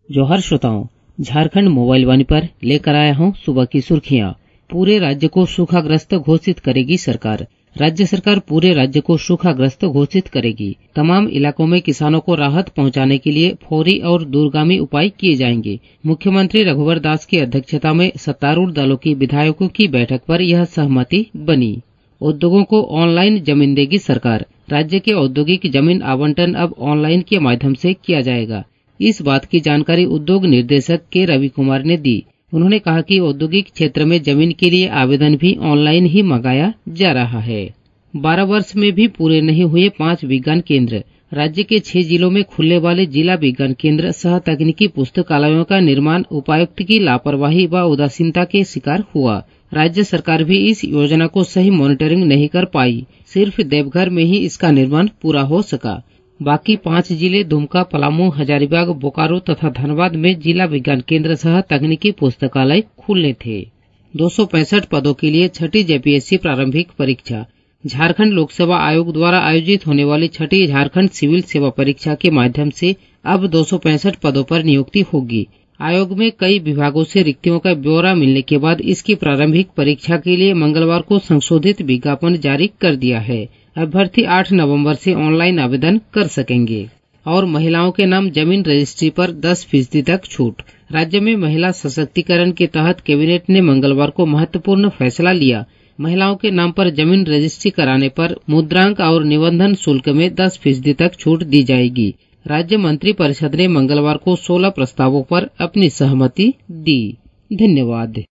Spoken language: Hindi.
जोहार श्रोताओं, झारखंड मोबाइल वाणी पर लेकर आया हूं सुबह की सुर्खियां। पूरे राज्य को सूखाग्रस्त घोषित करेगी सरकार। राज्य सरकार पूरे राज्य को सूखाग्रस्त घोषित करेगी। तमाम इलाकों में किसानों को राहत पहुंचाने के लिए फौरी और दूरगामी उपाय किए जाएंगे। मुख्यमंत्री रघुवर दास की अध्यक्षता में सत्तारूढ़ दलों की विधायकों की बैठक पर यह सहमति बनी। उद्योगों को ऑनलाइन जमीन देगी सरकार। राज्य के औद्योगिक जमीन आवंटन अब ऑनलाइन के माध्यम से किया जाएगा। इस बात की जानकारी उद्योग निर्देशक के रवि कुमार ने दी। उन्होंने कहा कि औद्योगिक क्षेत्र में जमीन के लिए आवेदन भी ऑनलाइन ही मंगाया जा रहा है। 12 वर्ष में भी पूरे नहीं हुए 5 विज्ञान केंद्र। राज्य के 6 जिलों में खुलने वाले जिला विज्ञान केंद्र सह तकनीकी पुस्तकालयों का निर्माण उपायुक्त की लापरवाही व उदासीनता के शिकार हुआ। राज्य सरकार भी इस योजना को सही मॉनिटरिंग नहीं कर पाई। सिर्फ देवघर में ही इसका निर्माण पूरा हो सका। बाकी 5 जिले दुमका, पलामू, हजारीबाग, बोकारो तथा धनबाद में जिला विज्ञान केंद्र सह तकनीकी पुस्तकालय खुलने थे। 265 पदों के लिए छठी जेपीएससी प्रारंभिक परीक्षा। झारखंड लोक सेवा आयोग द्वारा आयोजित होने वाली छठी झारखंड सिविल सेवा परीक्षा के माध्यम से अब 265 पदों पर नियुक्ति होगी। आयोग में कई विभागों से रिक्तियों का ब्यौरा मिलने के बाद इसकी प्रारंभिक परीक्षा के लिए मंगलवार को संशोधित विज्ञापन जारी कर दिया है। अभ्यर्थी 8 नवंबर से ऑनलाइन आवेदन कर सकेंगे। और महिलाओं के नाम जमीन रजिस्ट्री पर 10% तक छूट। राज्य में महिला सशक्तिकरण के तहत कैबिनेट ने मंगलवार को महत्वपूर्ण फैसला लिया। महिलाओं के नाम पर जमीन रजिस्ट्री कराने पर मुद्रांक और निबंधन शुल्क में 10% तक छूट दी जाएगी। राज्य मंत्री परिषद ने मंगलवार को 16 प्रस्तावों पर अपनी सहमति दी। धन्यवाद।